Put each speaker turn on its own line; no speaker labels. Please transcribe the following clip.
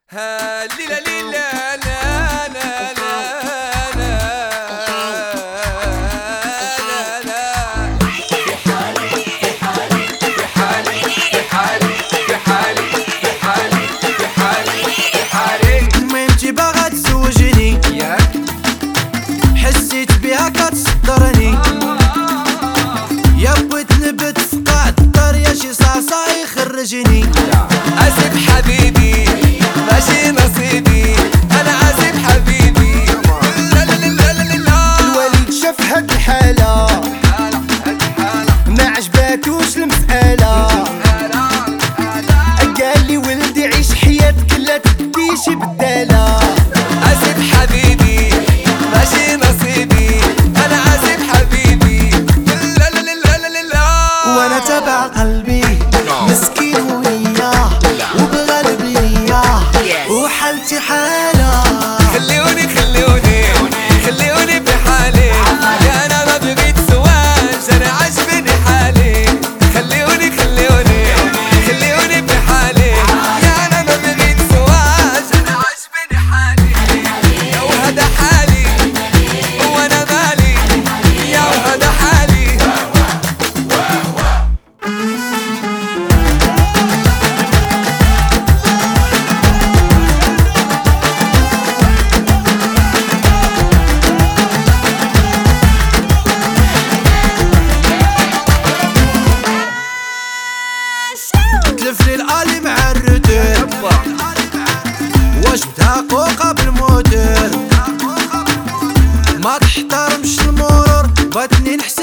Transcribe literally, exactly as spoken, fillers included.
ها ليلا ليلا لا لا لا لا لا لا في حالي في حالي في حالي في حالي في حالي في حالي في حالي في حالي
ما انتي باغا تزوجني
ياك
حسيت بها كتصدرني يا بغيت نبت في قاع الدار يا شي صاصا يخرجني
اسف حبيبي ماشي نصيبي انا اسف حبيبي لا لا لا لا لا لا
الوالد شاف هاد الحالة ما عجباتوش المسألة قالي ولدي عيش حياتك لا تديش بدالة
اسف حبيبي ماشي نصيبي انا اسف حبيبي لا لا لا لا لا لا
وانا تبع قلبي مسكين وياه وبغلب لياه وحالتي حالة
خليوني خليوني خليوني بحالي يا انا ما بغيت زواج انا عاجبني حالي خليوني خليوني خليوني بحالي يا انا ما بغيت زواج انا عاجبني حالي يا وهذا حالي وانا مالي يا وهذا حالي
تلفلي الالي مع الرتر واش بتحقق بالموتر ما تحترمش المرور بغيتني نحس